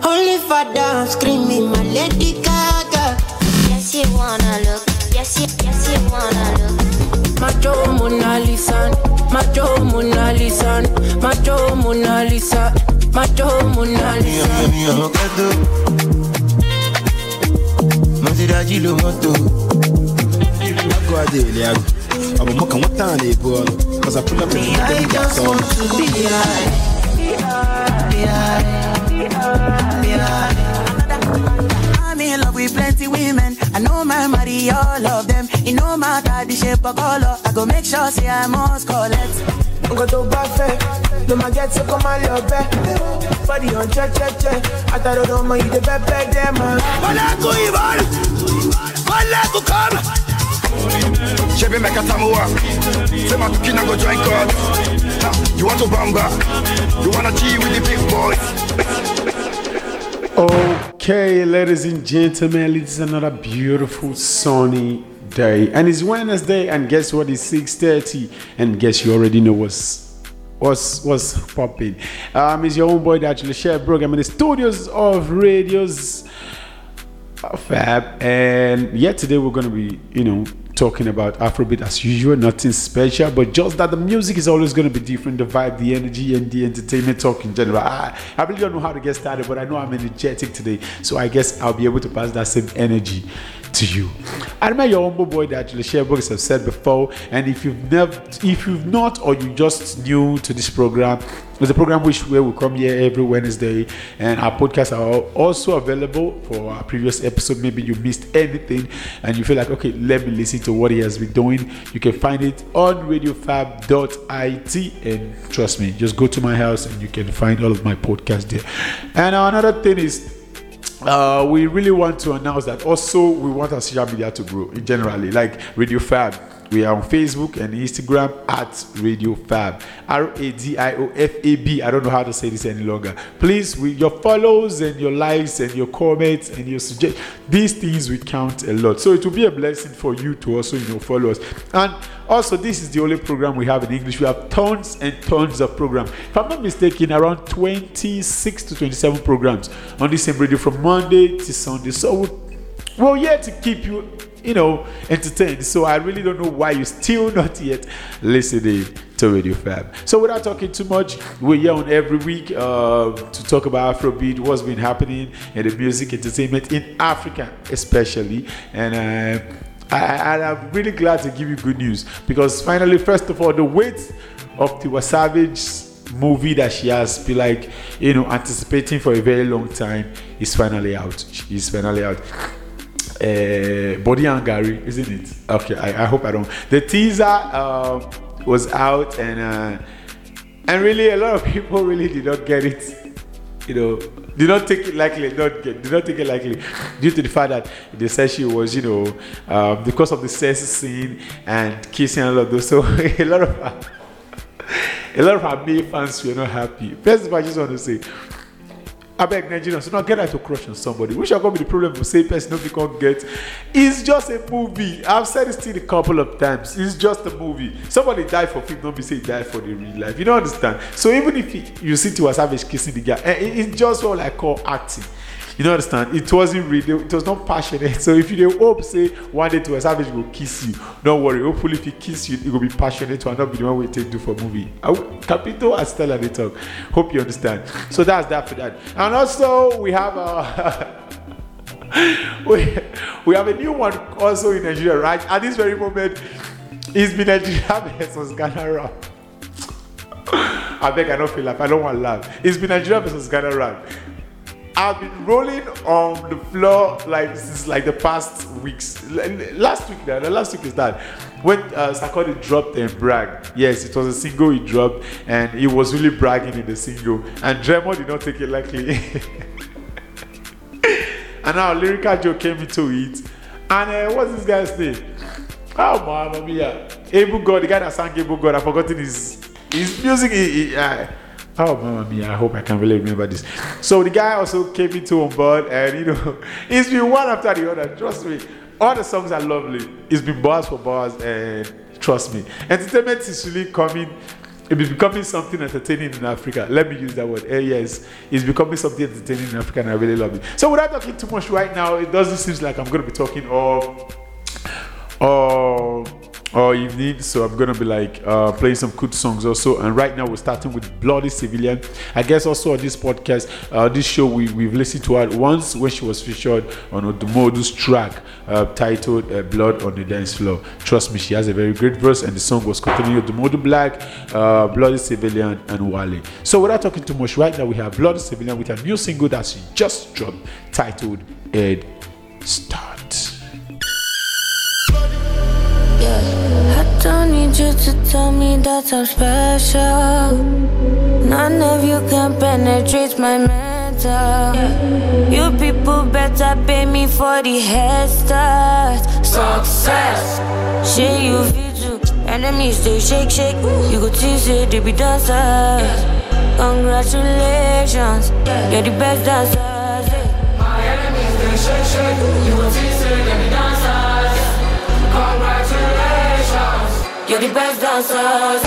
Only for dance, screaming my Lady Gaga. Yes, you wanna look. Yes, you wanna look. Macho Mona Lisa, Macho Mona Lisa, Macho Mona Lisa, Macho Mona Lisa. Cause I pull up I just want to be high. I'm in love with plenty women. I know my marry all of them. It no matter the shape or color. I go make sure say I must collect. I'm going to buffet. No my get to come on your back. Body on check. I thought I don't mind you the pepper them. Wala go Ivan, wala go come. Chebe make a tamuwa. Say my tukina go join God. You want to bamba? You wanna G with the big boys? Okay, ladies and gentlemen, it's another beautiful sunny day, and it's Wednesday. And guess what? It's 6:30, and guess you already know what's popping. It's your own boy that actually share program in the studios of Radios Fab, and yet today we're gonna be, talking about Afrobeat as usual, nothing special, but just that the music is always going to be different, the vibe, the energy, and the entertainment talk in general. I really don't know how to get started, but I know I'm energetic today, so I guess I'll be able to pass that same energy to you. I remember your humble boy that actually share books I've said before, and if you've not, or you just new to this program, it's a program where we come here every Wednesday, and our podcasts are also available for our previous episode. Maybe you missed anything and you feel like, okay, let me listen to what he has been doing. You can find it on radiofab.it, and trust me, just go to my house and you can find all of my podcasts there. And another thing is, we really want to announce that also we want our social media to grow in generally, like Radio Fab. We are on Facebook and Instagram at Radio Fab, RADIOFAB. I don't know how to say this any longer. Please, with your follows and your likes and your comments and your suggestions, these things will count a lot. So it will be a blessing for you to also, follow us. And also, this is the only program we have in English. We have tons and tons of programs. If I'm not mistaken, around 26 to 27 programs on the same radio from Monday to Sunday. So we're here to keep you, entertained. So I really don't know why you're still not yet listening to Radio Fab. So without talking too much, we're here on every week to talk about Afrobeat, what's been happening in the music entertainment in Africa especially. And I'm really glad to give you good news, because finally, first of all, the weight of Tiwa Savage's movie that she has been anticipating for a very long time is finally out. She's finally out. Body and Gary, isn't it? Okay, I hope I don't. The teaser was out, and really a lot of people really did not get it. Did not take it lightly. Did not take it lightly due to the fact that they said she was, because of the sex scene and kissing and all of those. So a lot of our male fans were not happy. First of all, I just want to say, I beg Nigerians, so not get out to crush on somebody. We shall go be the problem for say person no can't get. It's just a movie. I've said it still a couple of times. It's just a movie. Somebody died for film, don't be say he died for the real life. You don't understand. So even if you see Tiwa Savage kissing the guy, it's just what I call acting. You don't understand? It wasn't real. It was not passionate. So if you hope, say, one day Tiwa Savage will kiss you, don't worry. Hopefully, if he kiss you, it will be passionate and not be the one we take do for movie. Capito and Stella they talk. Hope you understand. So that's that for that. And also, we have we have a new one also in Nigeria, right? At this very moment, it's been Nigeria versus Ghana rap. I beg, I don't feel like I don't want to laugh. It's been Nigeria versus Ghana rap. I've been rolling on the floor since the past weeks. Last week is that when Sarkodie dropped and bragged. Yes, it was a single he dropped, and he was really bragging in the single. And Dremo did not take it lightly. And now Lyrical Joe came into it. And what's this guy's name? Oh, Mamma Mia. Able God, the guy that sang Able God, I've forgotten his music. Oh, Mamma Mia, I hope I can really remember this. So the guy also came into on board, and it's been one after the other. Trust me, all the songs are lovely. It's been bars for bars, and trust me, entertainment is really coming it's becoming something entertaining in Africa. Let me use that word. Yes, it's becoming something entertaining in Africa, and I really love it. So without talking too much right now, it doesn't seem like I'm going to be talking all evening, so I'm gonna be like playing some good songs also. And right now we're starting with Bloody Civilian. I guess also on this podcast, this show, we've listened to her once when she was featured on Odumodu's track titled Blood on the Dance Floor. Trust me, she has a very great verse, and the song was continuing Odumodu Black, Bloody Civilian, and Wale. So without talking too much, right now we have Bloody Civilian with a new single that she just dropped titled Head Start. I don't need you to tell me that I'm special. None of you can penetrate my mental. You people better pay me for the head start. Success, share you feel too. Enemies they shake. You go tease it, they be dancers. Congratulations, you're the best dancers. My enemies they shake. You go tease it, they be dancers. Congratulations, you're the best dancers.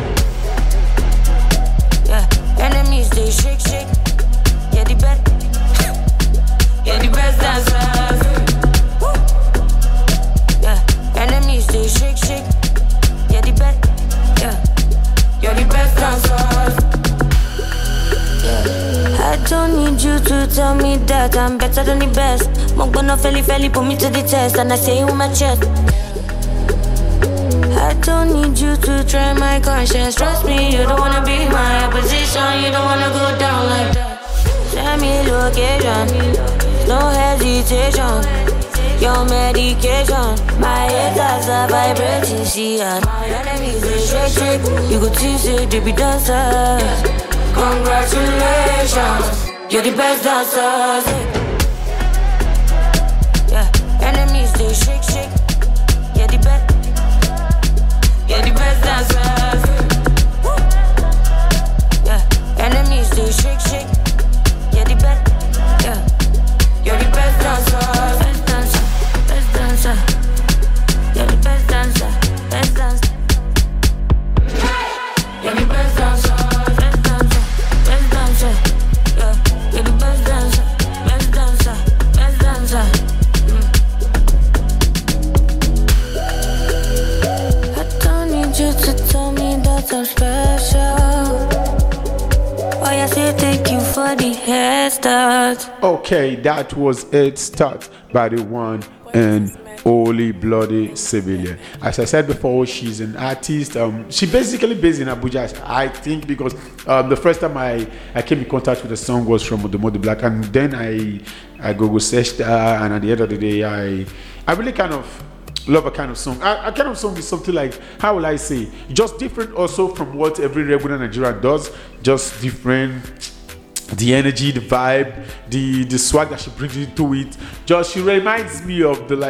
Yeah, enemies they shake. You're the best. You're the best dancers. Woo. Yeah, enemies they shake. You're the best. Yeah, you're the best dancers. Yeah, I don't need you to tell me that I'm better than the best. Mongbono feli put me to the test, and I say it with my chest. I don't need you to try my conscience. Trust me, you don't wanna be my opposition. You don't wanna go down like that. Send me location, no hesitation. Your medication, my haters are vibrating. See us, my enemies they shake. You go tease it, they be dancers. Congratulations, you're the best dancers. Yeah, enemies they shake. You're the best. You're the best dancers. Woo. Yeah, enemies they shake. You're the best. Yeah, you're the best dancers. Best dancer. You're the best dancer. Best dancer. You're the best dancer. Best dancer. Best dancer. Yeah, you're the best dancer. Best dancer. Best dancer. You to tell me that I'm special. Oh, yes, I thank you for the head start. Okay, that was Head Start by the one and only Bloody Civilian. As I said before, she's an artist. She basically based in Abuja, I think, because the first time I came in contact with the song was from Odumodu Black, and then I Google searched her, and at the end of the day, I really kind of love a kind of song. A kind of song is something like, how will I say, just different also from what every regular Nigerian does. Just different, the energy, the vibe, the swag that she brings into it. Just she reminds me of the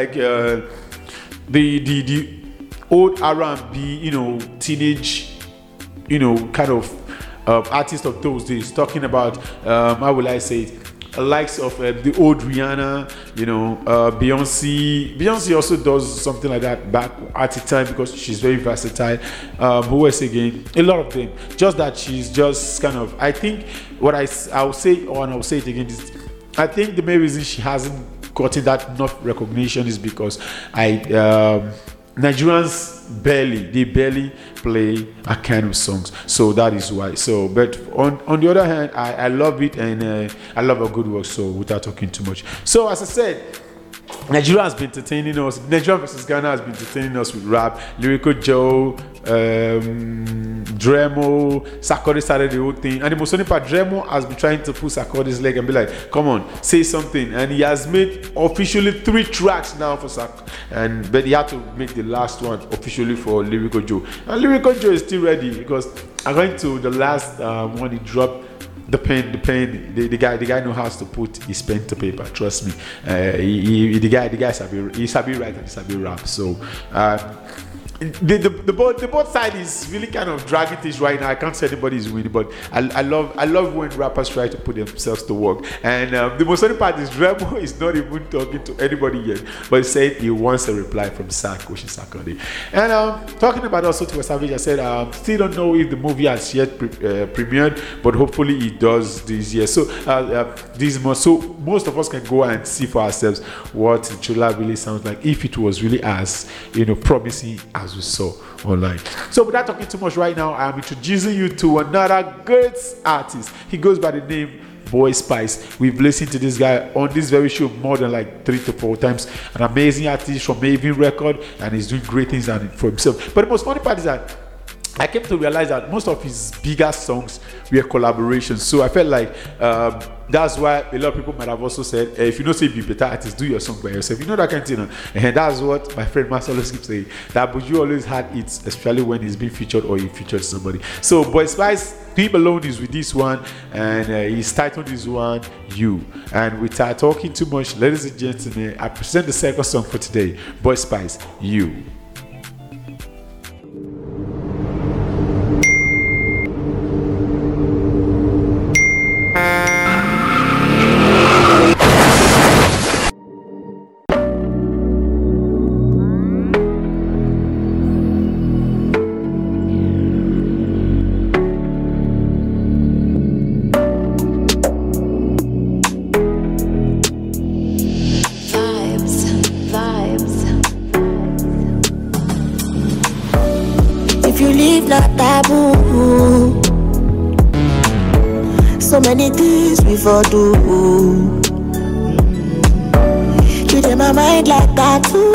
old R&B, teenage, kind of artist of those days. Talking about how will I say it, likes of the old Rihanna, Beyonce. Beyonce also does something like that back at the time because she's very versatile. Who else again? A lot of them. Just that she's just kind of, I think what I'll say, and I'll say it again, is I think the main reason she hasn't gotten that enough recognition is because Nigerians barely play a kind of songs, so that is why. So, but on the other hand, I love it, and I love a good work. So, without talking too much, so as I said, Nigeria has been entertaining us. Nigeria versus Ghana has been entertaining us with rap. Lyrical Joe, Dremo, Sarkodie started the whole thing, and the most funny part, Dremo has been trying to pull Sarkodie's leg and be like, "Come on, say something." And he has made officially 3 tracks now for but he had to make the last one officially for Lyrical Joe. And Lyrical Joe is still ready because according to the last one he dropped, the guy knows how to put his pen to paper. Trust me, the guy sabi write and sabi rap. So the both side is really kind of dragging things right now. I can't say anybody is winning, but I love when rappers try to put themselves to work. And the most funny part is Remo is not even talking to anybody yet, but he said he wants a reply from Sark, which is Sarkodie. And talking about also to Savage, I said still don't know if the movie has yet premiered, but hopefully it does this year. So this month, so most of us can go and see for ourselves what the trailer really sounds like, if it was really as promising as we saw online. So without talking too much right now, I am introducing you to another great artist. He goes by the name Boy Spice. We've listened to this guy on this very show more than like 3 to 4 times. An amazing artist from Maven Record, and he's doing great things for himself. But the most funny part is that I came to realize that most of his bigger songs were collaborations. So I felt like that's why a lot of people might have also said, if you know say be better artist, do your song by yourself. You know that kind of thing. And that's what my friend Marcelo keeps saying. That Buju always had it, especially when he's been featured or he featured somebody. So Boy Spice, him alone is with this one, and he's titled this one You. And without talking too much, ladies and gentlemen, I present the second song for today. Boy Spice, You. So many things we for do. You in my mind like that too.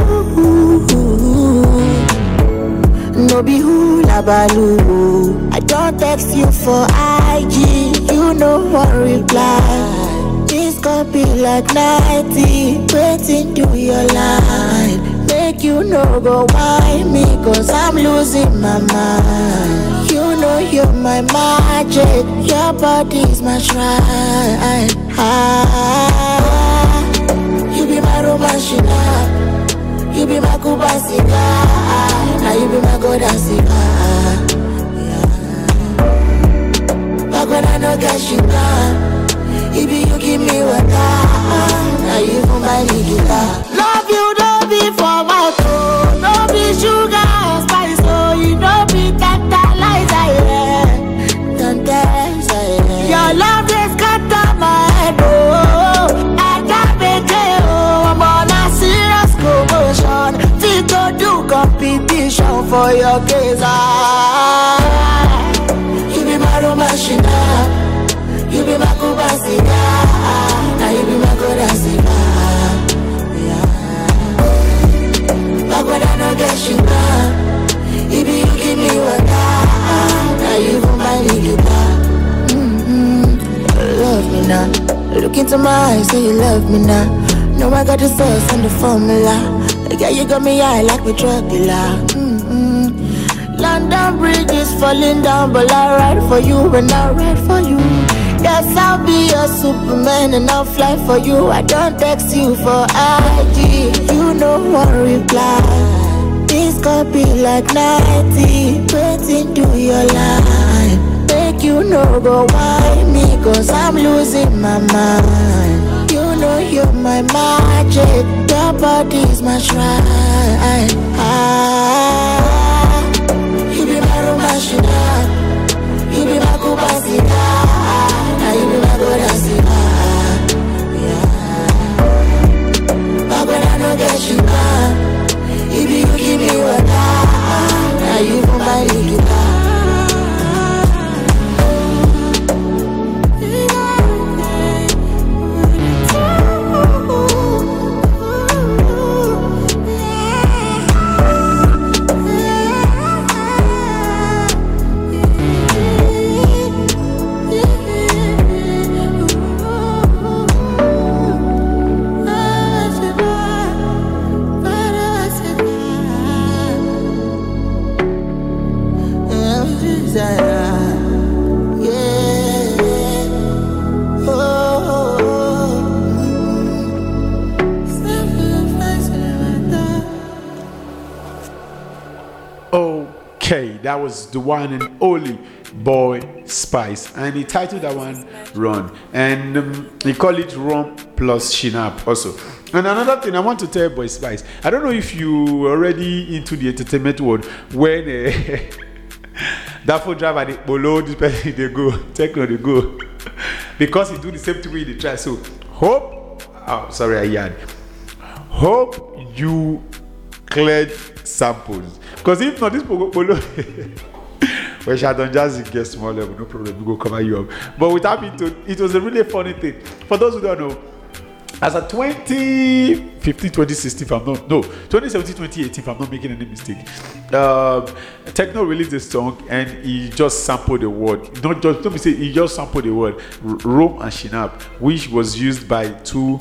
No be hula baloo. I don't text you for IG. You know what reply. This could be like 90. Waiting to your line. Make you know go whine me, cause I'm losing my mind. You know you're my magic, your body's my shrine. You be my romance, you be my Cuba cigar. Now you be my golden cigar. Back when I no get sugar, you be you give me water. Now you for my guitar. Love you, don't be for my phone, don't be sugar spice, so you don't be tantalizer, yeah. Tantalizer, your love is cut on my head, oh. I can't make it, oh. I'm on a serious commotion. Fit to do competition for your case, You be my romance, you be my Cuba cigar. Now you be my golden cigar. When I no get sugar, you be you give me water. Now you for my guitar. Love me now. Look into my eyes, say you love me now. Know I got the sauce and the formula. Yeah, you got me high like we drug dealer. London Bridge is falling down, but I ride for you and I ride for you. Yes, I'll be your Superman and I'll fly for you. I don't text you for IG. You know what reply. This could be like 90. Waiting to your line. Make you know go whine me, cause I'm losing my mind. You know you're my magic, your body's my shrine. You be my romance, you be my Cuba cigar. Now you be my golden cigar. Back when I no get sugar, you be you give me water. Now you for my guitar. That was the one and only Boy Spice, and he titled that one Run, and he called it Rum plus Shinap also. And another thing I want to tell Boy Spice, I don't know if you already into the entertainment world when that phone driver they below this person they go, techno they go, because he do the same thing with the try. So hope you cleared samples, because if not this below well, Shadon Jazzy get small level, no problem, we go cover you up. But without me, it was a really funny thing. For those who don't know, as a 2015, 2016, 2017, 2018, if I'm not making any mistake, Techno released a song and he just sampled the word. He just sampled the word Rum and Shinap, which was used by two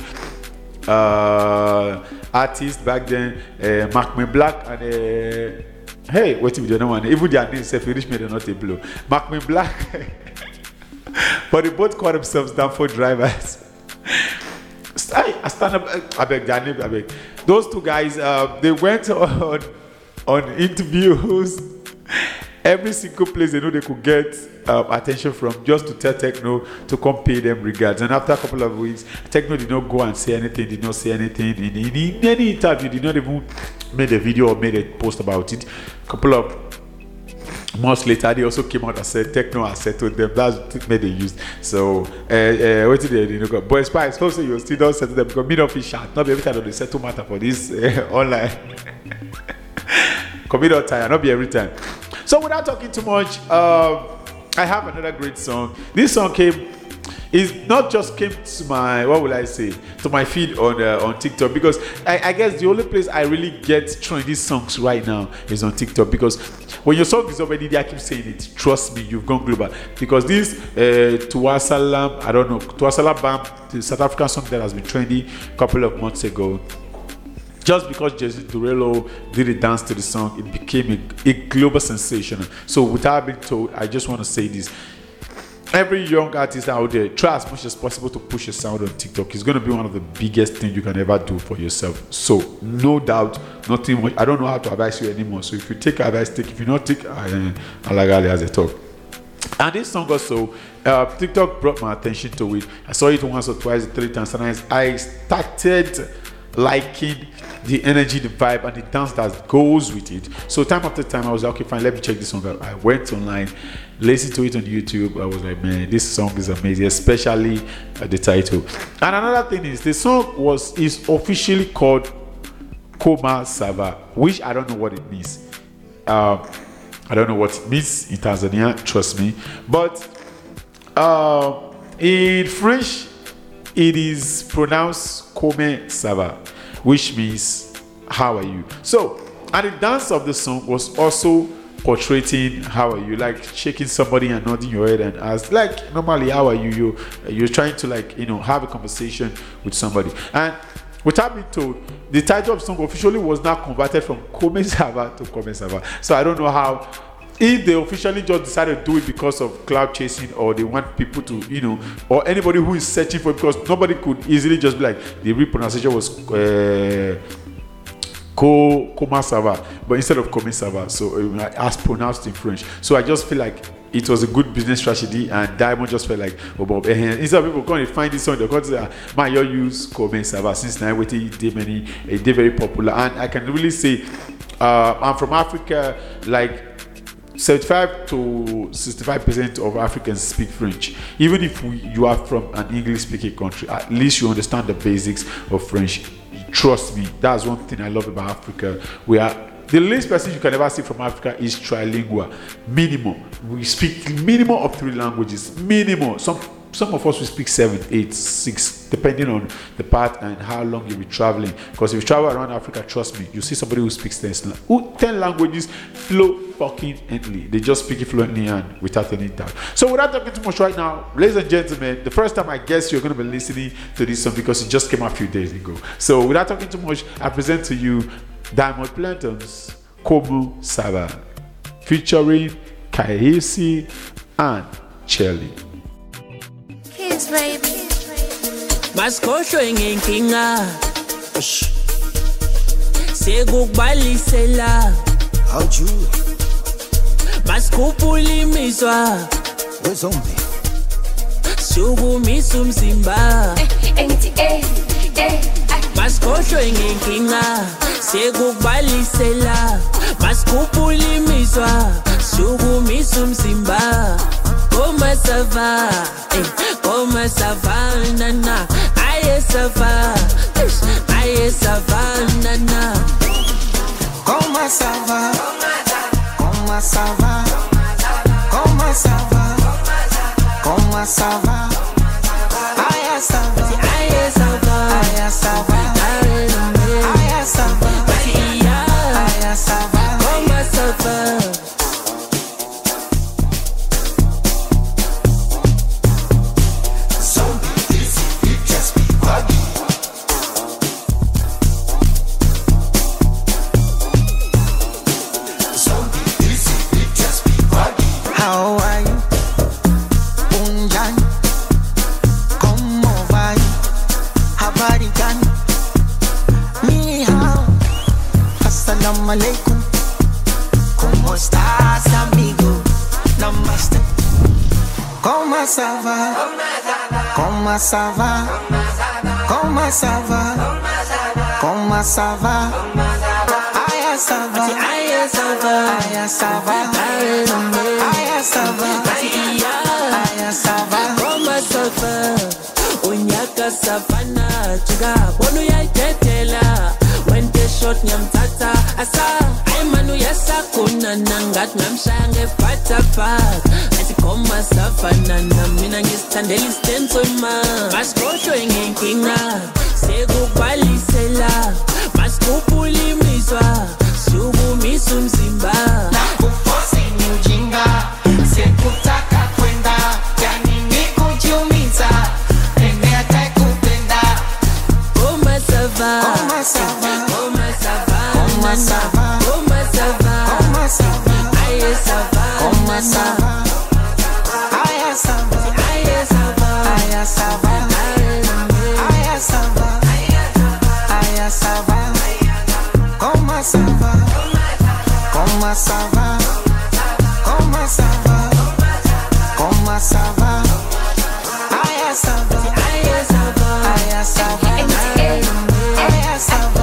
artists back then, Mark Me Black and hey, wait till the other one. Even their names self reach me, they're not a blow. Mark Me Black, but they both call themselves Danford drivers. I stand up. I beg. Those two guys, they went on interviews. Every single place they know they could get attention from, just to tell Techno to come pay them regards. And after a couple of weeks, Techno did not go and say anything. Did not say anything in any interview. Did not even made a video or made a post about it. A couple of months later, they also came out and said Techno has settled them. That's what made they used. So, what did they do? Boy Spice, also you still don't settle them because me don't fish out. Not every time they settle matter for this online. Come on, time, not be every time. So, without talking too much, I have another great song. This song came to my, what will I say, to my feed on TikTok, because I guess the only place I really get trendy songs right now is on TikTok, because when your song is already there, I keep saying it, trust me, you've gone global. Because this Tuasalam, I don't know, Tuasalam Bam, the South African song that has been trendy a couple of months ago, just because Jesse Durello did a dance to the song, it became a global sensation. So without being told, I just want to say this. Every young artist out there, try as much as possible to push your sound on TikTok. It's going to be one of the biggest things you can ever do for yourself. So, no doubt, nothing much. I don't know how to advise you anymore. So, if you take advice, take. If you not take, I like Ali as a talk. And this song also, TikTok brought my attention to it. I saw it once or twice, 3 times, and I started liking the energy, the vibe, and the dance that goes with it. So time after time, I was like, okay, fine, let me check this song out. I went online, listened to it on YouTube. I was like, man, this song is amazing, especially the title. And another thing is, the song is officially called Koma Sava, which I don't know what it means. I don't know what it means in Tanzania, trust me. But in French, it is pronounced Kome Sava, which means how are you. So, and the dance of the song was also portraying how are you, like shaking somebody and nodding your head and ask, like normally how are you, you're trying to, like, you know, have a conversation with somebody. And without being told, the title of the song officially was now converted from Kome Sava to Kome Sava. So I don't know how, if they officially just decided to do it because of cloud chasing, or they want people to, you know, or anybody who is searching for it, because nobody could easily just be like, the real pronunciation was Koma Sava, but instead of Kome Sava, so as pronounced in French. So I just feel like it was a good business strategy, and Diamond just felt like, oh, Bob, instead of people going to find this song, they're going to say, man, you use Kome Sava since now, it did very popular. And I can really say, I'm from Africa, like 75 to 65% of Africans speak French. Even if you are from an English-speaking country, at least you understand the basics of French. Trust me, that's one thing I love about Africa. The least person you can ever see from Africa is trilingual. Minimum. We speak minimum of 3 languages. Minimum. Some of us will speak 7, 8, 6, depending on the part and how long you'll be traveling. Because if you travel around Africa, trust me, you see somebody who speaks 10 languages fluently. They just speak it fluently and without any doubt. So without talking too much right now, ladies and gentlemen, the first time I guess you're going to be listening to this song because it just came out a few days ago. So without talking too much, I present to you Diamond Platnumz Koma Sava, featuring Kaisi and Chelly. Baskosho ngenkinga sekukubalisela how'd you Maskupuli miswa Zombie Shukumisa umzimba Maskhohlwe ngenkinga sekubalisela Maskupuli miswa Shukumisa umzimba Koma sava Koma sava nana Aye sava nana Koma sava Koma sava Koma sava Koma sava Aya sava Aye sava Aya sava Aya sava Aya sava Koma sava How are you? Unjani? ¿Cómo va? Habari gani? Ni hao. Assalamu alaikum. ¿Cómo estás, amigo? Namaste. ¿Cómo ça va? ¿Cómo ça va? ¿Cómo ça va? ¿Cómo ça va? Aya ça va. Aye sava Aya ça va. Aya ça va. Aya ça va. Koma sava Unyaka savana Chiga Bonu ya tetela Wente shot nyamtata Asa Aimanu yasa kuna Nangat namshange pata pat Ati koma savana Na mina ngistandeli stenzo ima Maskosho ngenkinga Segu balisela Maskupuli miswa Shubu misu mzimba Nakufosi ni ujinga, sikutaka kwenda, yani ni kujiumiza, enea kupenda. Koma sava Koma sava, Koma sava Koma sava, Koma sava Koma sava, Aye sava Koma sava, Aya sava, Aye sava Aya sava, Aya sava, Aya sava, Koma sava, Koma sava, Koma sava, Koma sava, Aya sava, Aye sava Aya sava, Aya sava,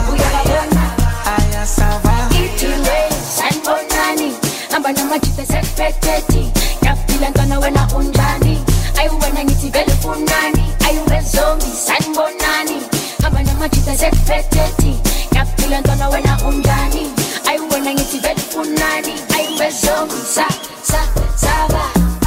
Aya sava. Sanbonani amba namajita sekpeteti yapila ntwana wena unjani ayiwena ngithi vele funani ayiwe zombi sanbonani amba namajita sekpeteti yapila ntwana wena unjani ayiwena ngithi vele funani ayiwe zombi sava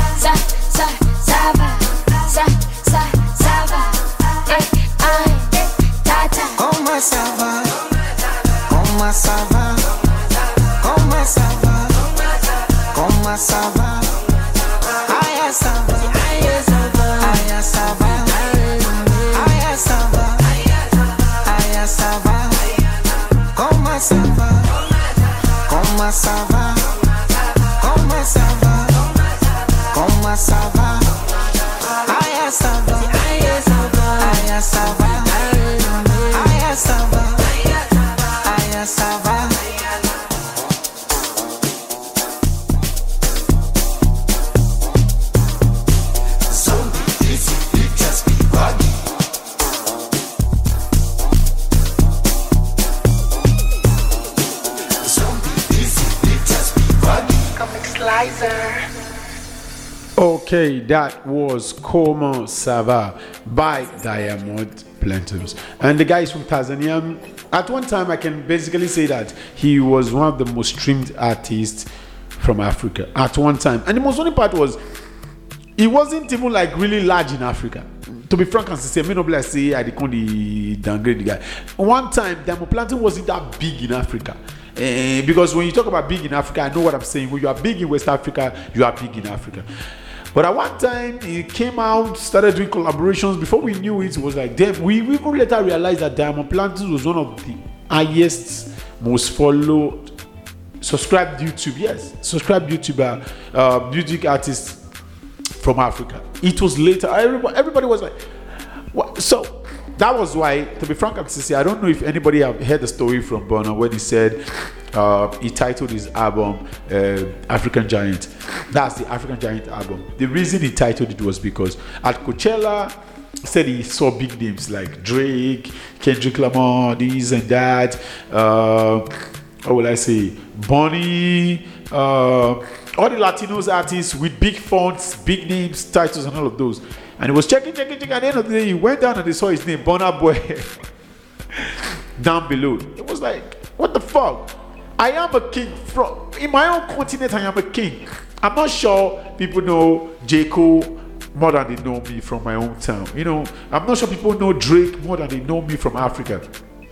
tata Koma sava, Koma sava, Koma sava, Koma sava, Aya sava, Aye sava Aya sava, Aya sava, Aya sava, Koma sava, Koma sava, Koma sava, Koma sava, Aya sava, Aye sava Aya sava, Aya sava, Aya sava. Okay, that was Koma Sava by Diamond Platnumz. And the guy is from Tanzania. At one time, I can basically say that he was one of the most streamed artists from Africa. At one time. And the most funny part was, he wasn't even like really large in Africa. To be frank and sincere, me no be like say I can't downgrade the guy. One time, Diamond Platnumz wasn't that big in Africa. Because when you talk about big in Africa, I know what I'm saying. When you are big in West Africa, you are big in Africa. But at one time, he came out, started doing collaborations. Before we knew it, it was like, damn. We even later realized that Diamond Platnumz was one of the highest, most followed, subscribed subscribed YouTuber, music artist from Africa. It was later. Everybody was like, what? So that was why, to be frank, I don't know if anybody have heard the story from Burna when he said he titled his album African Giant. That's the African Giant album. The reason he titled it was because at Coachella, he said he saw big names like Drake, Kendrick Lamar, this and that. What will I say? Bonnie, all the Latinos artists with big fonts, big names, titles, and all of those. And he was checking. At the end of the day, he went down and he saw his name, Burna Boy, down below. It was like, what the fuck? I am a king. In my own continent, I am a king. I'm not sure people know J. Cole more than they know me from my own town. You know, I'm not sure people know Drake more than they know me from Africa.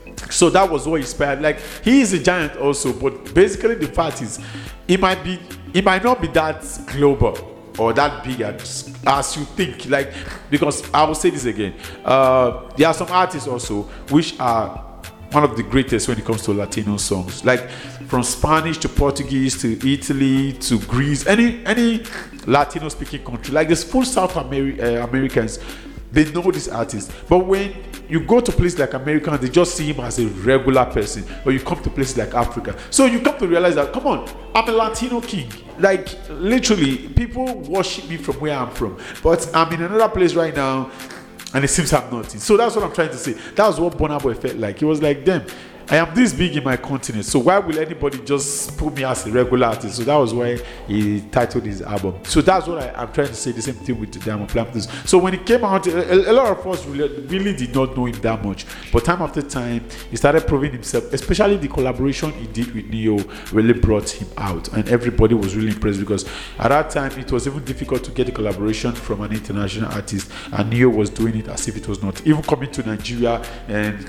So that was what inspired. Like, he is a giant also, but basically the fact is, it might not be that global or that big as you think. Like, because I will say this again, there are some artists also which are one of the greatest when it comes to Latino songs, like from Spanish to Portuguese to Italy to Greece, any Latino speaking country, like this full South Americans, they know this artist. But when you go to places like America, they just see him as a regular person. Or you come to places like Africa, so you come to realize that, come on, I'm a Latino king. Like, literally, people worship me from where I'm from, but I'm in another place right now, and it seems I'm not. So that's what I'm trying to say. That was what Burna Boy felt like. He was like, damn, I am this big in my continent, so why will anybody just put me as a regular artist? So that was why he titled his album. So that's what I'm trying to say. The same thing with the Diamond Platnumz. So when it came out, a lot of us really did not know him that much, but time after time he started proving himself. Especially the collaboration he did with Neo really brought him out, and everybody was really impressed, because at that time it was even difficult to get a collaboration from an international artist, and Neo was doing it as if it was not. Even coming to Nigeria and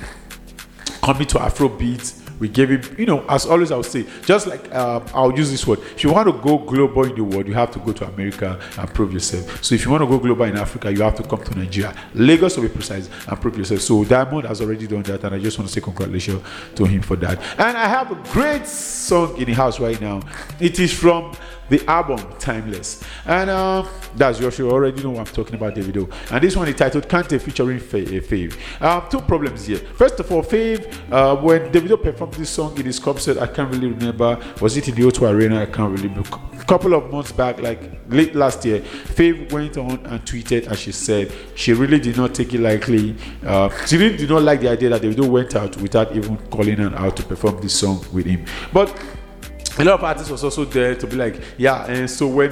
coming to Afrobeat, we gave him, you know, as always I would say, just like I'll use this word, if you want to go global in the world, you have to go to America and prove yourself. So if you want to go global in Africa, you have to come to Nigeria, Lagos to be precise, and prove yourself. So Diamond has already done that, and I just want to say congratulations to him for that. And I have a great song in the house right now. It is from the album Timeless, and that's you already know what I'm talking about, Davido. And this one is titled Kante featuring Fave. Two problems here. First of all, Fave, when Davido performed this song in his concert, I can't really remember, was it in the O2 Arena? I can't really remember. A couple of months back, like late last year, Fave went on and tweeted, and she said she really did not take it lightly. She really did not like the idea that Davido went out without even calling her out to perform this song with him. But a lot of artists was also there to be like, yeah. And so when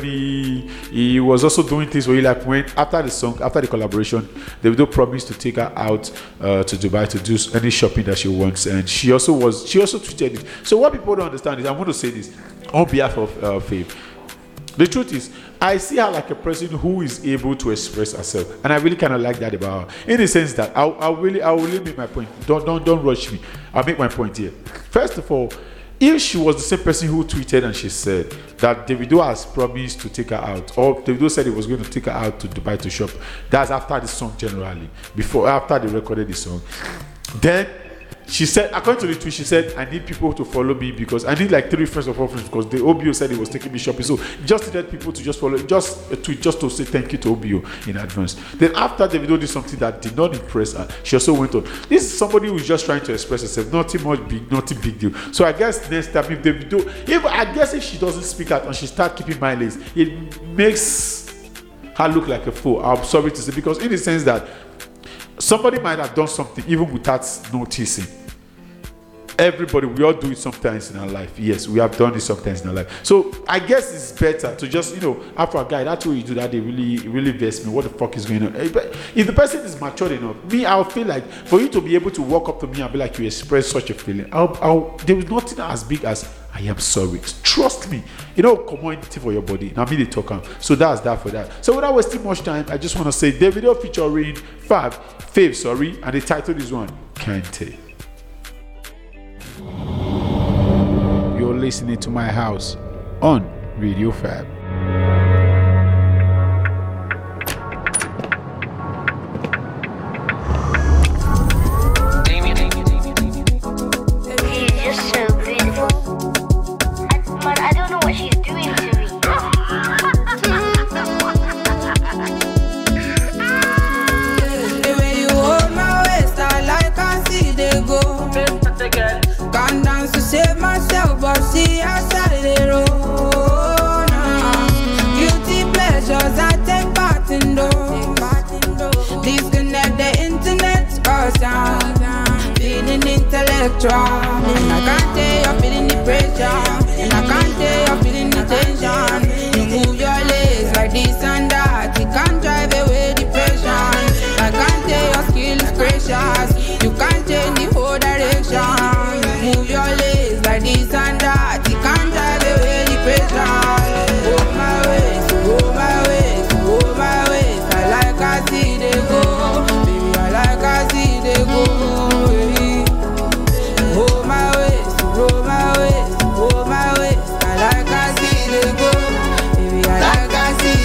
he was also doing things where he, like, when after the song, after the collaboration, Davido promised to take her out to Dubai to do any shopping that she wants, and she also tweeted it. So what people don't understand is, I want to say this on behalf of Fave. The truth is, I see her like a person who is able to express herself, and I really kind of like that about her, in the sense that I will really make my point. Don't rush me. I'll make my point here. First of all, if she was the same person who tweeted and she said that Davido has promised to take her out, or Davido said he was going to take her out to Dubai to shop, that's after the song generally, after they recorded the song. Then she said, according to the tweet, she said, I need people to follow me because I need like 3 friends of all friends, because the OBO said he was taking me shopping. So just needed people to just follow, just a tweet, just to say thank you to OBO in advance. Then after Davido did something that did not impress her, she also went on. This is somebody who's just trying to express herself, nothing big deal. So I guess next time if Davido, if she doesn't speak out and she starts keeping mileage, it makes her look like a fool. I'm sorry to say, because in the sense that somebody might have done something even without noticing. Everybody, we all do it sometimes in our life. Yes, we have done it sometimes in our life. So I guess it's better to just, after a guy, that's what you do that they really vex me. What the fuck is going on? If the person is mature enough, I'll feel like for you to be able to walk up to me and be like, you express such a feeling, there is nothing as big as I am sorry. Trust me. Commodity for your body. Now me they talk on. So that's that for that. So without wasting much time, I just want to say Davido featuring Fave, and the title is one, Kante. You're listening to My House on Radio Fab. She's just so beautiful. I don't know what she's doing to me. The way you hold my waist, the internet goes down. Feeling intellectual, and I can't tell you're feeling the pressure, and I can't tell you're feeling the tension. You move your legs like this and that, it can't drive away depression. I can't tell your skill is precious, you can't change the whole direction. You move your legs like this and that, it can't drive away depression. Oh my ways, oh my ways, oh my ways, I like I see they go, baby I like I see they go. Oh my ways, oh my ways, oh my ways, I like I see they go, baby I like I see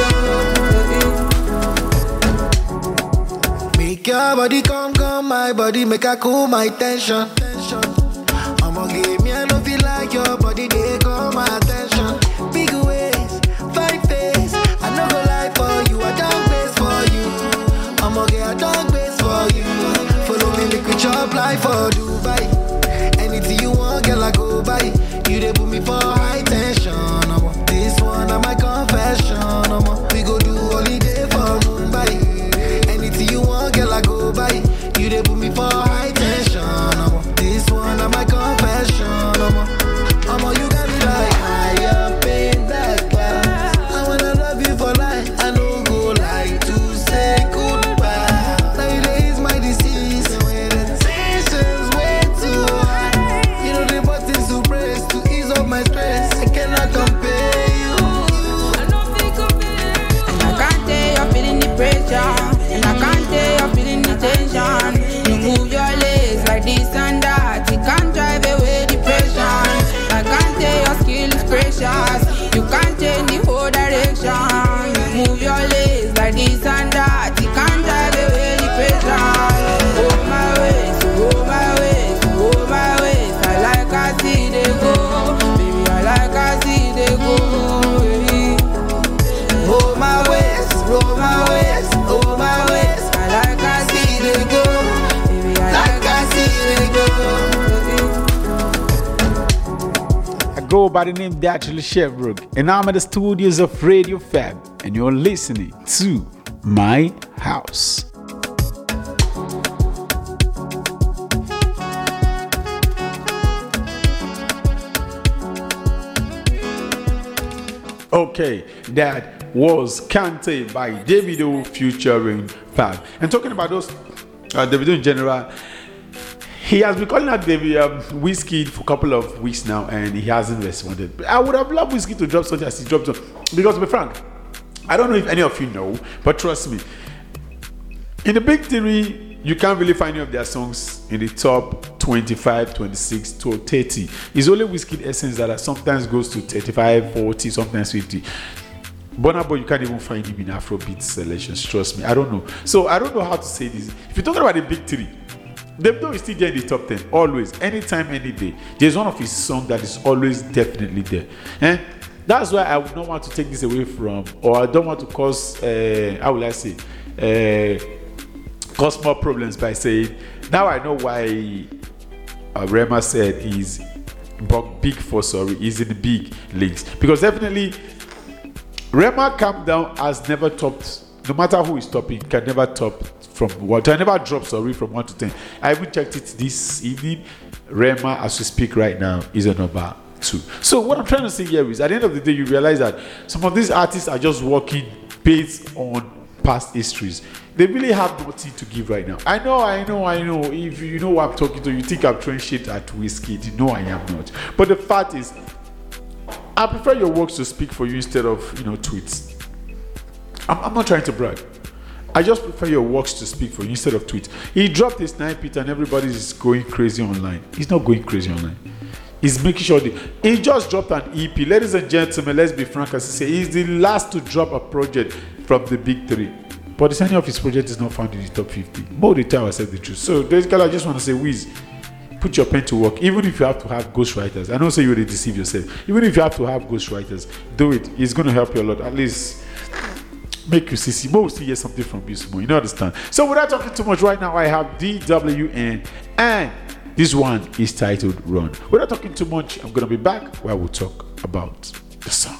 they go. Make your body come, my body make her cool my tension. I'ma give me, I don't feel like your body, they call my attention. Big ways, fine face, I no go lie for you, I don't base for you. I'ma get a dog base for you. Follow me, make we chop life for Dubai. Anything you want, girl, I go buy. You they put me for high tension. This one, I'm my confession. We go do holiday for Mumbai. Anything you want, girl, I go buy. You they put me for high tension. This one, I'm my confession. You got me like high up in that class. I wanna love you for life. I don't go like to say goodbye. Nowadays my disease, when the tension's way too high. You know the buttons to press to ease up my stress. I cannot compare you. And I can't tell you're feeling the pressure, and I can't tell you're feeling the tension. You move your legs like this and that, it can't drive away depression. I can't tell your skill is precious, you can't change the whole direction. You move your legs like this and that, it can't drive away depression. Oh my ways, oh my ways, oh my ways, I like I see they go, baby I like I see they go. Oh my ways, oh my ways, oh my ways, I like I see they go, baby I like I see they go. I go by the name Dachshund Shevrook, and I'm at the studios of Radio Fab, and you're listening to My House. Okay, that was Kante by Davido featuring Fab. And talking about those Davido in general, he has been calling out Wizkid for a couple of weeks now, and he hasn't responded. But I would have loved Wizkid to drop something as he dropped something, because to be frank, I don't know if any of you know, but trust me, in the big three, you can't really find any of their songs in the top 25, 26 to 30. It's only Wizkid Essence that sometimes goes to 35, 40, sometimes 50. Burna Boy, you can't even find him in Afrobeat selections, trust me. I don't know. So I don't know how to say this. If you're talking about the big three, Davido is still there in the top 10, always, anytime, any day. There's one of his songs that is always definitely there. That's why I would not want to take this away from, or I don't want to cause, how will I say, cause more problems by saying, now I know why Rema said he's big for sorry, he's in the big leagues. Because definitely, Rema Calm Down has never topped, no matter who is topping, can never top from 1 to, I never drop sorry from 1 to 10. I even checked it this evening. Rema, as we speak right now, is a number 2. So what I'm trying to say here is, at the end of the day, you realize that some of these artists are just working based on past histories. They really have nothing to give right now. I know. If you know what I'm talking to, you think I'm throwing shit at Wizkid. No, I am not. But the fact is, I prefer your works to speak for you instead of tweets. I'm not trying to brag. I just prefer your works to speak for you instead of tweets. He dropped his 9-pit and everybody is going crazy online. He's not going crazy online. He's making sure he just dropped an EP. Ladies and gentlemen, let's be frank as I say, he's the last to drop a project from the big three. But any of his projects is not found in the top 50. More the time I said the truth. So basically, I just want to say, Wiz, put your pen to work. Even if you have to have ghostwriters. I don't say you will deceive yourself. Even if you have to have ghostwriters, do it. It's going to help you a lot. At least make you see. More will still hear something from you more. You know, understand? So without talking too much right now, I have DWN, and this one is titled Run. Without talking too much, I'm going to be back where we'll talk about the song.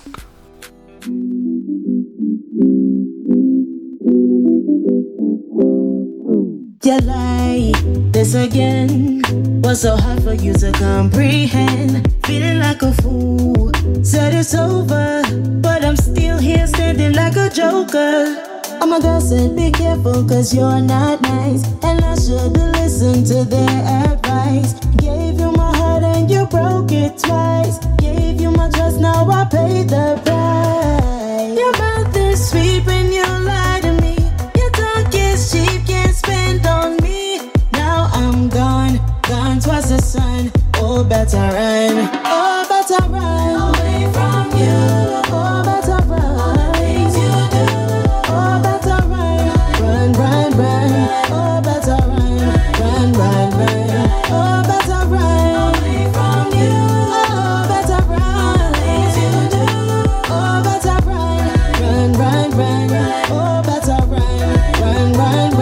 You lie, this again was so hard for you to comprehend. Feeling like a fool, said it's over, but I'm still here standing like a joker. Oh my God said be careful cause you're not nice, and I should've listened to their advice. Gave you my heart and you broke it twice. Gave you my trust, now I pay the price. Your mouth is sweet when you lie to me. Your tongue is cheap, can't spend on me. Now I'm gone, gone twice the sun. Oh, better run, oh, better run away from you. Oh, better run. All the things you do. Oh, better run, run, run, run. Oh, better run, run, run, run. Oh, better run away from you. Oh, better run. Things you do. Oh, better run, run, run, run. Oh, better run, run,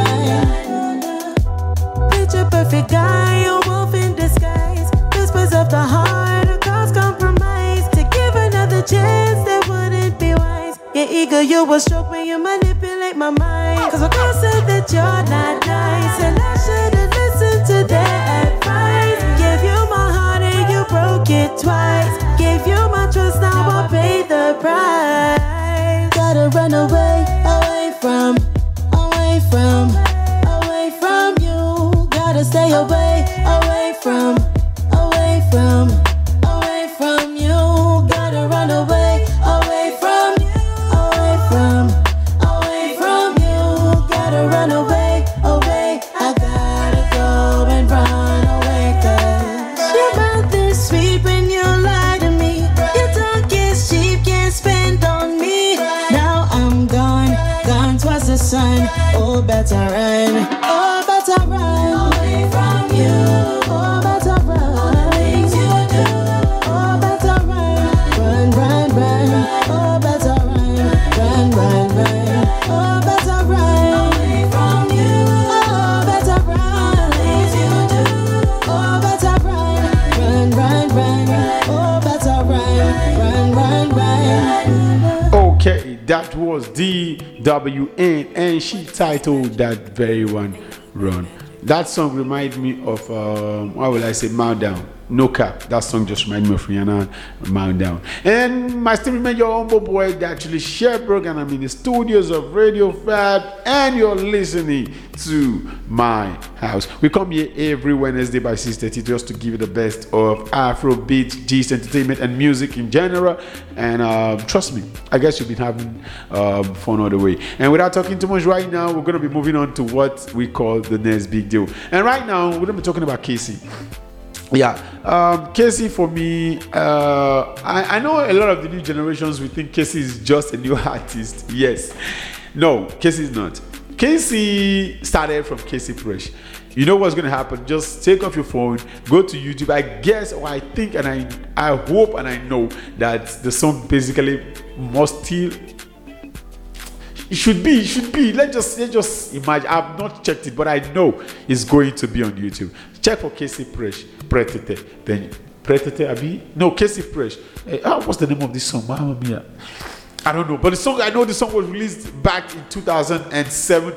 run. Picture perfect guy, a wolf in disguise. Whispers of the heart, a cause compromise. To give another chance, that wouldn't be wise. Your ego, you will stroke when you manipulate my mind. Cause my girl said that you're not nice, and I should've listened to their advice. Gave you my heart and you broke it twice. Gave you my trust, now I pay the price. Gotta run away, away from you. Gotta stay away, away from you. Gotta run away, away from you. Gotta run away, away. I gotta go and run away, cause your mouth is sweet when you lie to me. Your tongue is cheap, can't spend on me. Now I'm gone, gone twice the sun. Oh, better run, oh, better run away from you. Oh, better run. All the things you do. Oh, better run, run, run. Oh, better run, run. Oh, better run away from you. Oh, better run. Things you do. Oh, better run, run. Oh, better run. Okay, that was DWN, and she titled that very one, Run. That song reminds me of, how will I say, Meltdown. No cap. That song just reminds me of Rihanna, Meltdown. And I still remember your humble boy, actually Sherbrooke, and I'm in the studios of Radio Fab, and you're listening to my house. We come here every Wednesday by 6:30 just to give you the best of Afrobeat, G's entertainment, and music in general. And trust me, I guess you've been having fun all the way. And without talking too much right now, we're going to be moving on to what we call the next big deal. And right now, we're going to be talking about Casey. Yeah, Casey for me, I know a lot of the new generations will think Casey is just a new artist. Yes, no, Casey is not. Casey started from Casey Fresh. You know what's going to happen? Just take off your phone, go to YouTube. I guess, or I think, and I hope and I know that the song basically must still. It should be. Let's just imagine. I've not checked it, but I know it's going to be on YouTube. Check for Casey Fresh, Pretete. Then Pretete, Abi? No, Casey Fresh. What's the name of this song? Mamma mia. I don't know, but the song, I know the song was released back in 2007,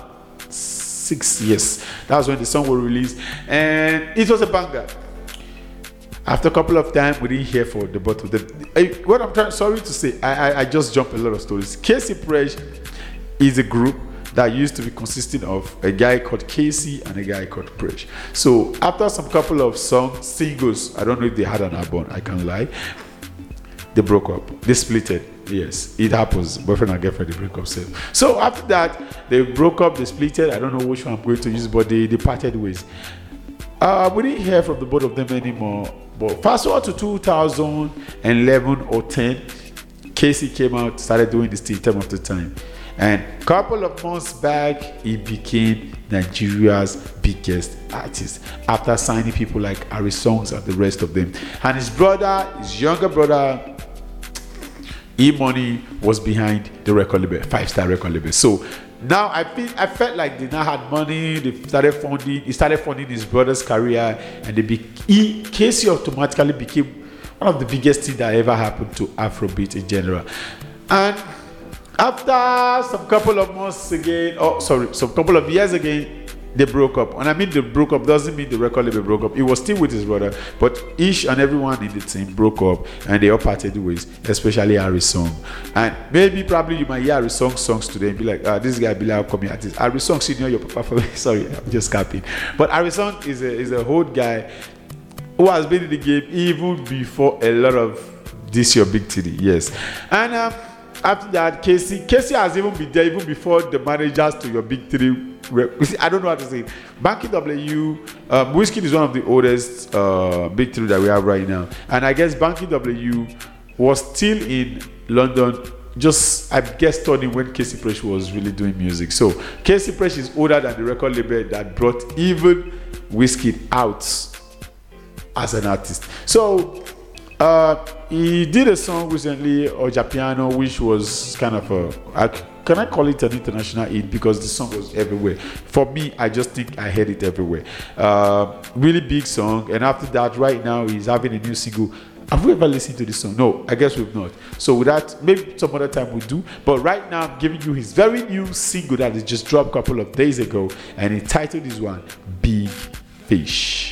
2006. Yes, that was when the song was released, and it was a banger. After a couple of times, we didn't hear for the bottle. What I'm trying, sorry to say, I just jumped a lot of stories. Casey Fresh is a group that used to be consisting of a guy called Casey and a guy called Fresh. So after some couple of singles, I don't know if they had an album, I can't lie, they broke up. They splitted. Yes, it happens. Boyfriend and girlfriend, they break up. So after that, they broke up, they splitted. I don't know which one I'm going to use, but they parted ways. We didn't hear from the both of them anymore. But fast forward to 2011 or 10, Casey came out, started doing this thing time after time. And a couple of months back, he became Nigeria's biggest artist after signing people like Harry Songs and the rest of them. And his brother, his younger brother, E-Money, was behind the record label, 5-star record label. So now I felt like they now had money. He started funding his brother's career, and Casey automatically became one of the biggest things that ever happened to Afrobeat in general. And after some couple of years again, they broke up. And I mean, they broke up doesn't mean the record label broke up. He was still with his brother, but each and everyone in the team broke up, and they all parted ways, especially Harry Song. And maybe probably you might hear Harry Song songs today and be like, this guy be like coming artist. Harry Song senior your papa for me. Sorry, I'm just capping. But Harry Song is a old guy who has been in the game even before a lot of this your big TD. Yes. And after that, Casey has even been there even before the managers to your big three. I don't know how to say it. Banky W, Wizkid is one of the oldest big three that we have right now. And I guess Banky W was still in London, just I guess studying when Casey Presh was really doing music. So Casey Presh is older than the record label that brought even Wizkid out as an artist. So he did a song recently, Ojapiano, which was kind of can I call it an international hit because the song was everywhere. For me, I just think I heard it everywhere. Really big song. And after that, right now, he's having a new single. Have we ever listened to this song? No, I guess we've not. So with that, maybe some other time we'll do. But right now, I'm giving you his very new single that he just dropped a couple of days ago. And he titled this one, Big Fish.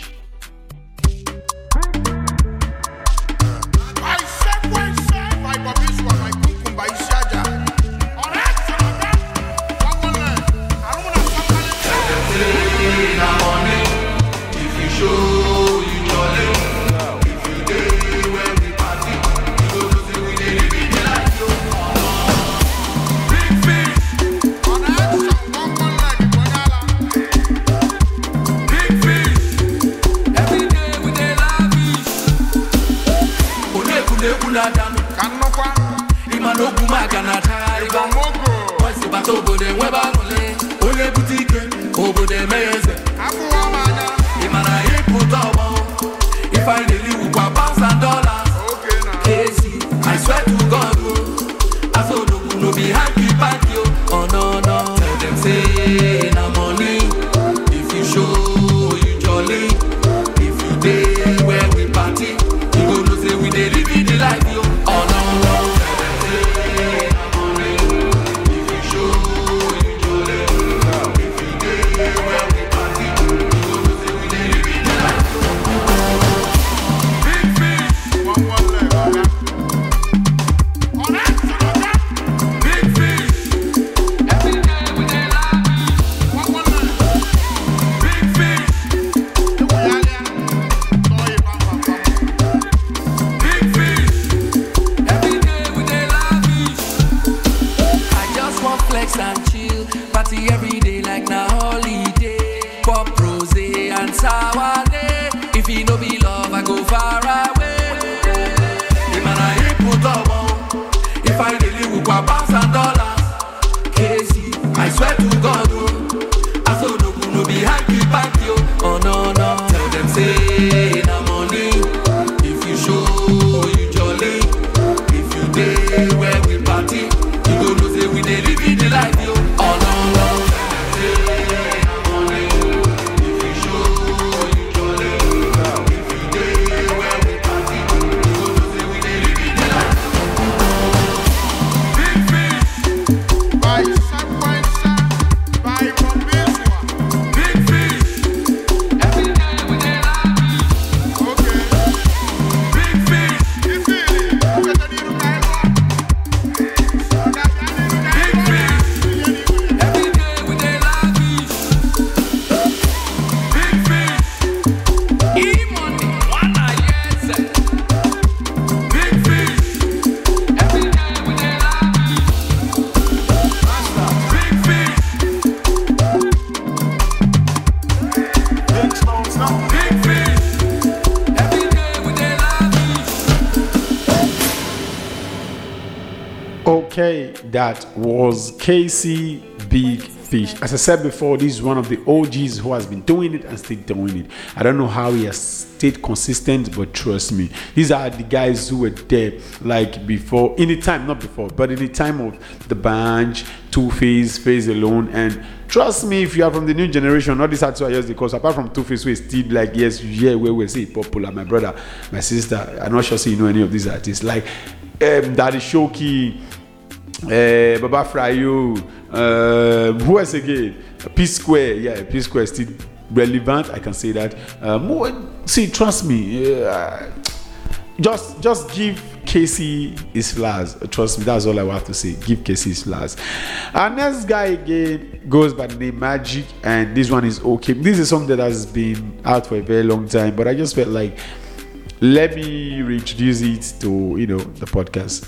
Okay, that was Casey Big Fish. As I said before, this is one of the OGs who has been doing it and still doing it. I don't know how he has stayed consistent, but trust me, these are the guys who were there like before, in the time, not before, but in the time of the Banj, Two-Face, Face Alone, and trust me, if you are from the new generation, all these artists are just because apart from Two-Face, we're still like, yes, yeah, where we say popular, my brother, my sister, I'm not sure so you know any of these artists, like Daddy Shoki, Baba Frayo, who else again? P Square, yeah, P Square is still relevant. I can say that. See, trust me. Just give Casey his flowers. Trust me, that's all I have to say. Give Casey his flowers. Our next guy again goes by the name Magic, and this one is okay. This is a song that has been out for a very long time, but I just felt like let me reintroduce it to the podcast.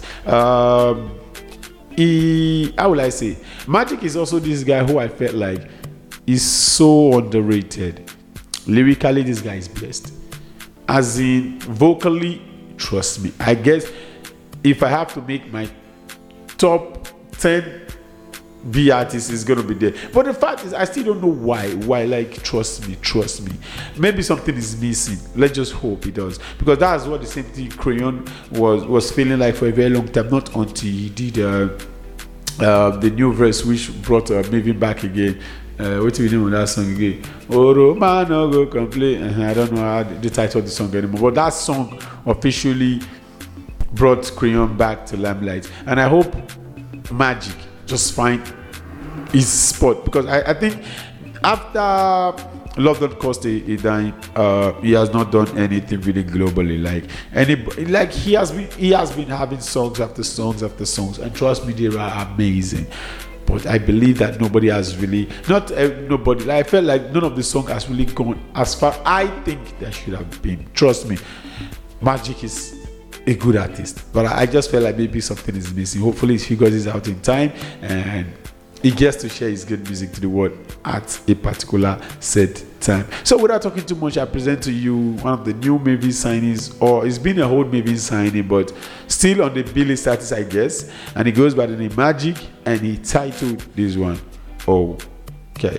How will I say? Magic is also this guy who I felt like is so underrated. Lyrically, this guy is blessed. As in vocally, trust me. I guess if I have to make my top 10 B artists, is gonna be there. But the fact is, I still don't know why. Like, trust me. Maybe something is missing. Let's just hope it does, because that's what the same thing Crayon was feeling like for a very long time. Not until he did the new verse, which brought Maven back again. What do we name on that song again? Oh, man, no go complain. I don't know how the title of the song anymore. But that song officially brought Crayon back to limelight, and I hope Magic just find his spot, because I think after Love Don't Cost a Dime, he has not done anything really globally. Like he has been having songs after songs after songs, and trust me, they are amazing. But I believe that nobody has really, nobody. Like, I felt like none of the song has really gone as far I think there should have been. Trust me, Magic is a good artist, but I just felt like maybe something is missing. Hopefully he figures this out in time and he gets to share his good music to the world at a particular set time. So without talking too much, I present to you one of the new Maven signings, or it's been a whole Maven signing, but still on the Billy status, I guess, and it goes by the name Magic, and he titled this one Okay.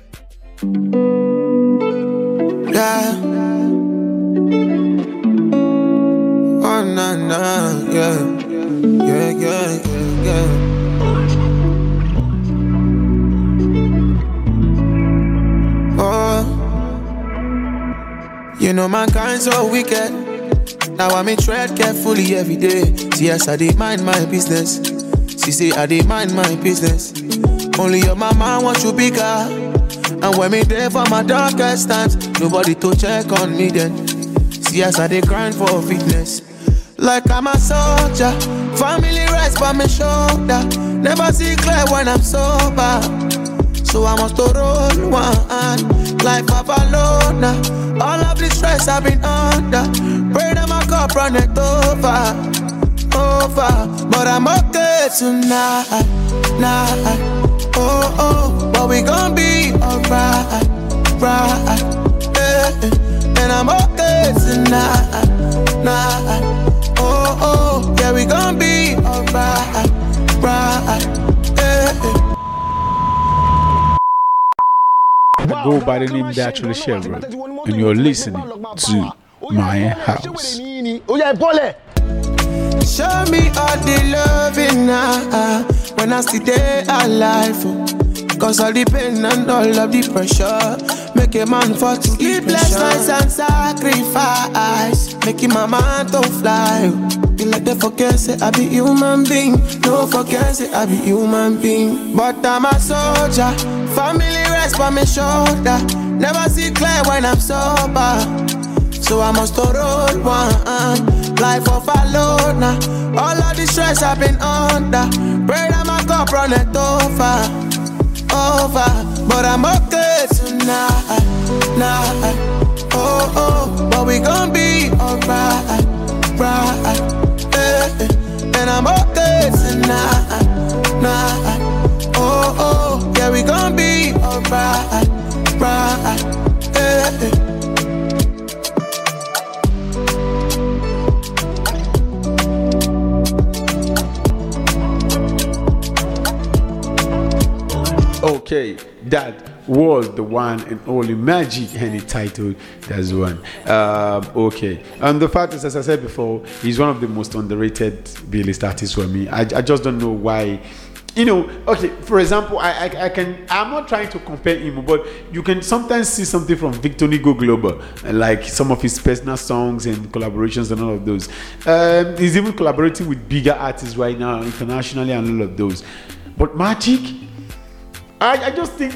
Yeah. Oh, no, yeah. Oh, you know mankind so wicked. Now I tread carefully every day. See, yes, I did mind my business. She say I did mind my business. Only your mama wants you bigger. And when me there for my darkest times, nobody to check on me then. See, yes, I did grind for fitness. Like I'm a soldier, family rests by my shoulder. Never see clear when I'm sober, so I must to roll one. Life of alone now. All of the stress I've been under, pray that my cup run it over. But I'm okay tonight, but we gon' be alright, and I'm okay tonight, yeah, we gon' be alright, I go by the name Naturally Chevron, and you're listening to My House. Show me all the loving now, when I see they alive. Cause all the pain and all of the pressure make a man fall to sleepless nights and sacrifice, making my mind to fly. Be like they forget say I be human being. No forget say I be human being. But I'm a soldier, family rests by my shoulder. Never see clear when I'm sober, so I must to roll one. Life of alone now. All of the stress I've been under, pray that my cup run it over. But I'm okay tonight, but we gon' be alright, and I'm okay tonight, yeah, we gon' be alright, Okay, that was the one and only Magic, and he titled that's one. Okay, and the fact is, as I said before, he's one of the most underrated B-list artists for me. I just don't know why. Okay, for example, I'm not trying to compare him, but you can sometimes see something from Victor Nigo Global, like some of his personal songs and collaborations and all of those. He's even collaborating with bigger artists right now, internationally, and all of those. But Magic, I just think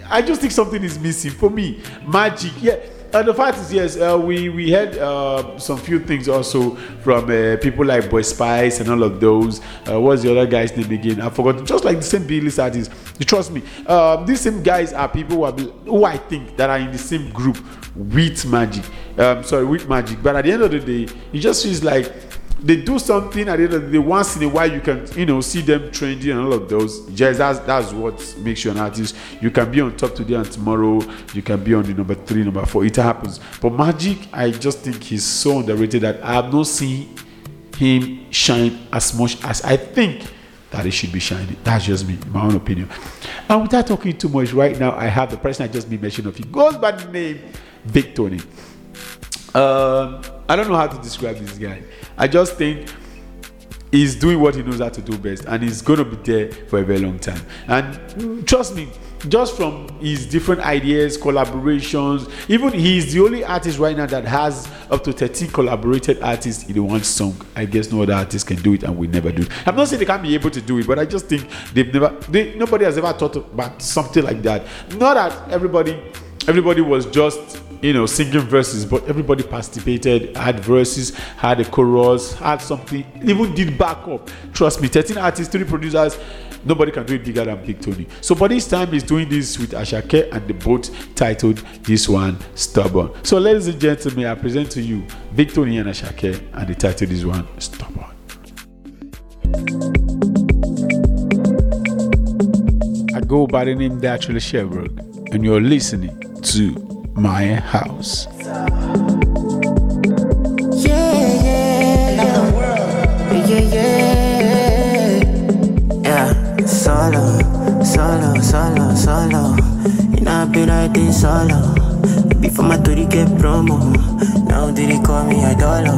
I just think something is missing for me. Magic, yeah. The fact is, yes, we had some few things also from people like Boy Spice and all of those. What's the other guy's name again? I forgot. Just like the same B-list artists. Trust me, these same guys are people who I think that are in the same group with Magic. With Magic. But at the end of the day, it just feels like they do something at the end of the day. Once in a while, you can see them trending and all of those. Yes, that's what makes you an artist. You can be on top today and tomorrow you can be on the number 3, number 4. It happens. But Magic, I just think he's so underrated that I have not seen him shine as much as I think that he should be shining. That's just me, my own opinion. And without talking too much, right now I have the person I just been mentioned of. He goes by the name Big Tony. I don't know how to describe this guy. I just think he's doing what he knows how to do best, and he's going to be there for a very long time. And trust me, just from his different ideas, collaborations, even he's the only artist right now that has up to 13 collaborated artists in one song. I guess no other artist can do it, and we never do it. I'm not saying they can't be able to do it, but I just think nobody has ever thought about something like that. Not that everybody was just singing verses, but everybody participated, had verses, had a chorus, had something, even did backup. Trust me, 13 artists, 3 producers, nobody can do it bigger than Big Tony. So by this time, he's doing this with Ashake, and the both titled this one Stubborn. So ladies and gentlemen, I present to you Big Tony and Ashake, and the title this one Stubborn. I go by the name Naturally Sherbrooke, and you're listening to My House. Solo. And I've been riding solo. Before my Tori get promo. Now they call me a dollar.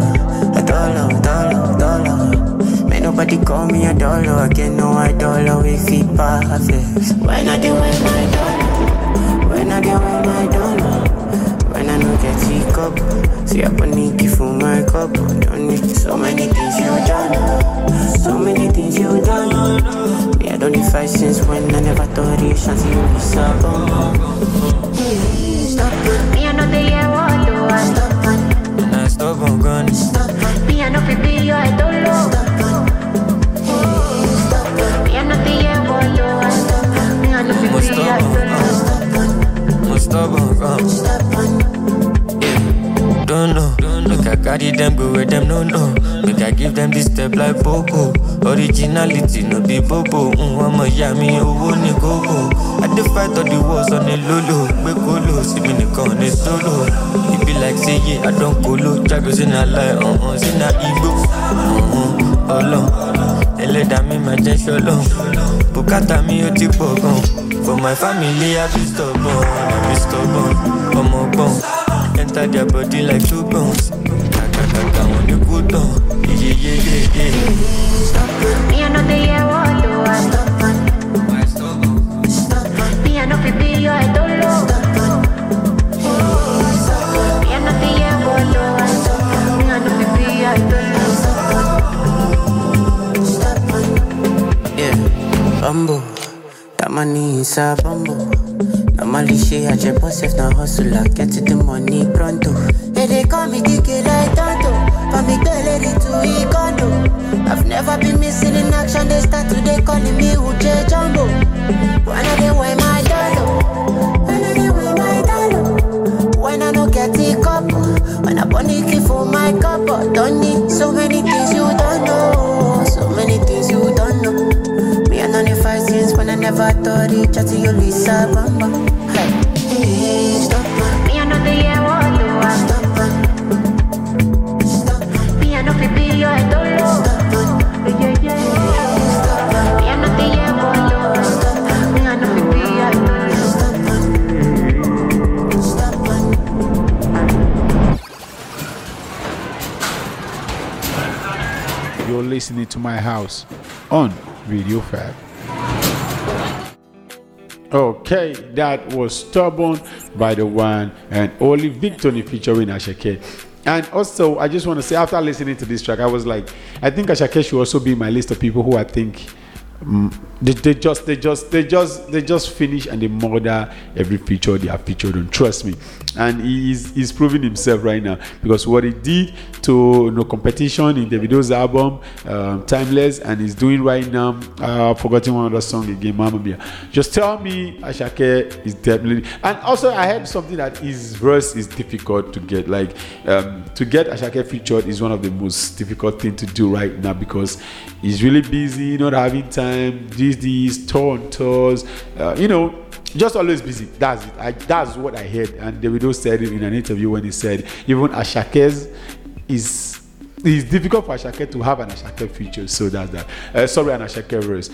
Man, nobody call me a dollar. I get no $1 if he perfect. When I do with my dollar. When I do with my dollar. When I don't get sick up. See I panic for my cup. Don't need so many things you done. So many things you done. Me I don't need fight since when I never thought it chance you be stubborn. Stop it. Me I know the year what do I stop it. Nah stubborn gun. Me I know people you I don't know. Stop it. Me I know the year what do I stop it. Me I know people you I don't know. Stubborn gun. Don't know. Make I carry them, go where them no. Make I give them this step like Bobo. Originality no be Bobo. I'ma yami owo ni gogo. I dey fight all the wars on the lolo. Make colo, see me nikon ne solo. It be like say yeah, I don't colo. Jagos in a lie, sin a ego. Olo, eleda mi ma je solo. Bukata mi o ti pogon. For my family I be stubborn. Omo bon. Enter their body like 2 bones. Kaka on the good on. Yeah. Stop it. Me I know the year what do I stop it. Me I know people you I don't know. Me I know the year what do I stop it. Me I know people you I don't know. Yeah, bambo. That money is a bambo. Normally she a check if na hustler, get to the money pronto. Hey, they call me Kiki like Tonto, but me tell it to Ikondo. I've never been missing in action, they start today calling me Uche Jumbo. When I dey wear my dollar, when I no get the cup, when I bunny key for my cup, don't need so many things you don't know, so many things you don't know. Me I know the fight since when I never thought it, chatty you Lisa Bamba. Hey, stop it. Me I know the year what do I stop it. Me I know people you I don't know. Stop it. Yeah. Stop it. Me I know the year what do I stop it. Me I know people you I don't know. Stop it. You're listening to My House on Radio Fab. Okay, that was Stubborn by the one and only Big Tony featuring Ashake. And also, I just want to say, after listening to this track, I was like, I think Ashake should also be my list of people who I think They just finish and they murder every feature they have featured on. Trust me, and he's proving himself right now, because what he did to No Competition in Davido's album Timeless, and he's doing right now, forgetting one other song again, Mamma Mia. Just tell me Asake is definitely. And also I heard something that his verse is difficult to get, like to get Asake featured is one of the most difficult thing to do right now, because he's really busy, not having time, these tours, just always busy. That's it. That's what I heard. And Davido said it in an interview when he said even Ashake's it's difficult for Asake to have an Asake feature. So that's that. An Asake verse.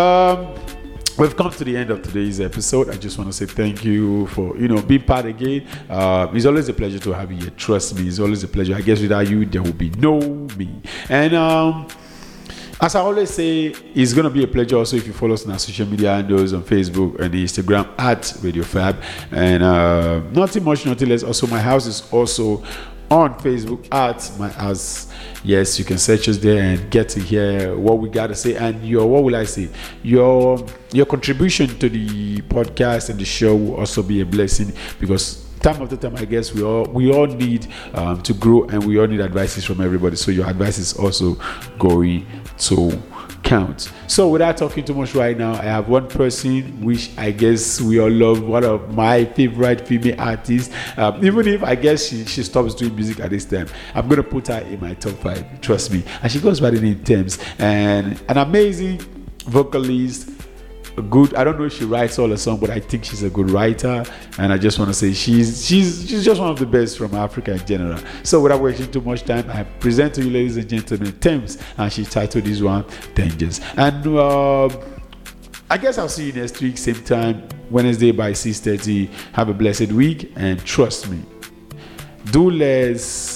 We've come to the end of today's episode. I just want to say thank you for being part again. It's always a pleasure to have you here. Trust me, it's always a pleasure. I guess without you, there will be no me. And as I always say, it's going to be a pleasure also if you follow us on our social media handles on Facebook and Instagram at Radio Fab. And nothing much, nothing less. Also, my house is also on Facebook at My House. Yes, you can search us there and get to hear what we got to say. And your contribution to the podcast and the show will also be a blessing, because time after time, I guess we all need to grow, and we all need advices from everybody. So your advice is also going to count. So without talking too much right now, I have one person which I guess we all love, one of my favorite female artists. Even if I guess she stops doing music at this time, I'm gonna put her in my top 5. Trust me. And she goes by the name Thames, and an amazing vocalist. Good. I don't know if she writes all the songs, but I think she's a good writer, and I just want to say she's just one of the best from Africa in general. So without wasting too much time, I present to you, ladies and gentlemen, Thames, and she titled this one Dangers. And I guess I'll see you next week, same time, Wednesday by 6:30. Have a blessed week, and trust me, do less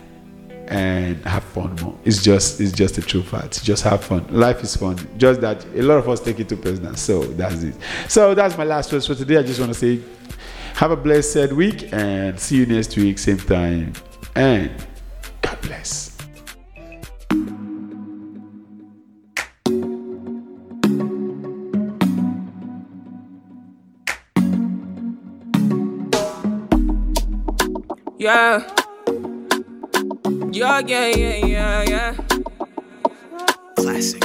and have fun more. It's just a true fact. Just have fun. Life is fun. Just that a lot of us take it too personal. So that's it. So that's my last words for today. I just want to say have a blessed week, and see you next week, same time, and God bless. Yeah. Classic.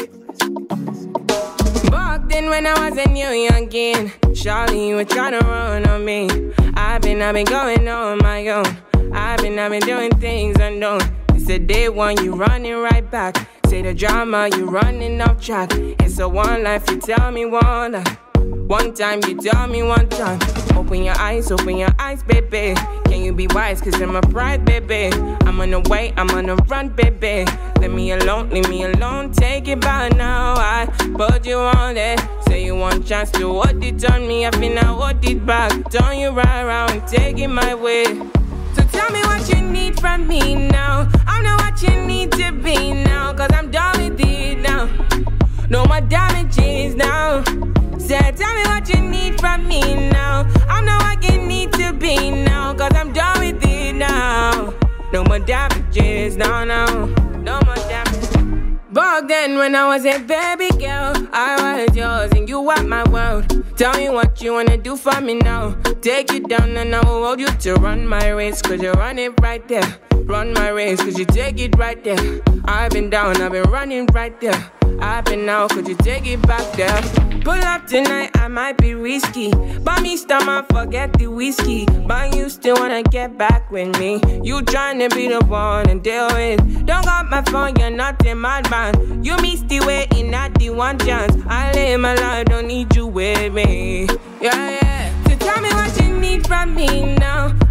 Back then when I was a new youngin', Charlie, you were trying to run on me. I've been going on my own. I've been doing things unknown. It's a day one, you running right back. Say the drama, you running off track. It's a one life, you tell me one life. One time, you tell me one time. Open your eyes, baby. Can you be wise, cause I'm a pride, baby. I'm on the way, I'm on the run, baby. Leave me alone, take it by now. I put you on it. Say you want chance to hold it on me. I feel now hold it back. Turn you right around, take it my way. So tell me what you need from me now. I know what you need to be now, cause I'm done with it now. No more damages now. Say, tell me what you need from me now. I know what you need to be now, cause I'm done with it now. No more damages, no more damages. Back then when I was a baby girl, I was yours and you were my world. Tell me what you wanna do for me now. Take you down and I will hold you to run my race, cause you run it right there. Run my race, cause you take it right there. I've been down, I've been running right there. I've been out, could you take it back there? Pull up tonight, I might be risky. Buy me stomach, forget the whiskey. But you still wanna get back with me. You tryna be the one and deal with. Don't got my phone, you're not a madman. You missed the way in not the one chance. I live my life, don't need you with me. Yeah. So tell me what you need from me now.